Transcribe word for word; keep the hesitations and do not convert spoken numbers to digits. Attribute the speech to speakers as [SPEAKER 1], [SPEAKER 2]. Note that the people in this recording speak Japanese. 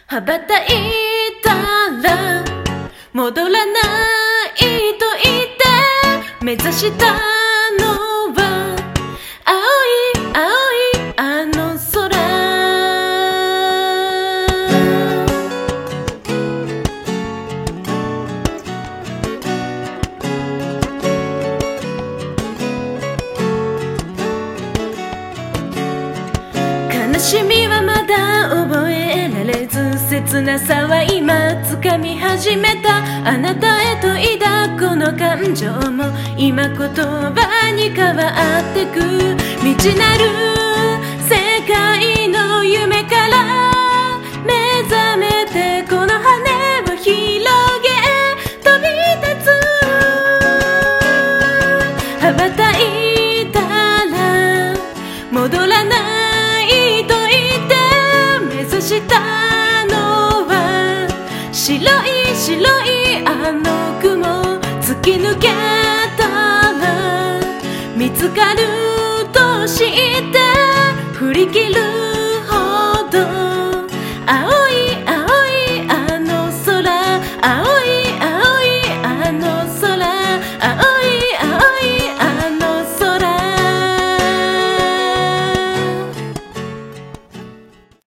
[SPEAKER 1] 羽ばたいたら戻らないと言って目指したのは青い青いあの空。悲しみはまだ覚えられず切なさは今掴み始めた。あなたへと抱この感情も今言葉に変わってく。未知なる世界の夢から目覚めてこの羽を広げ飛び立つ。羽ばたいたら戻らないと言って目指したのは白い白いあの雲。突き抜けたら見つかると知って振り切る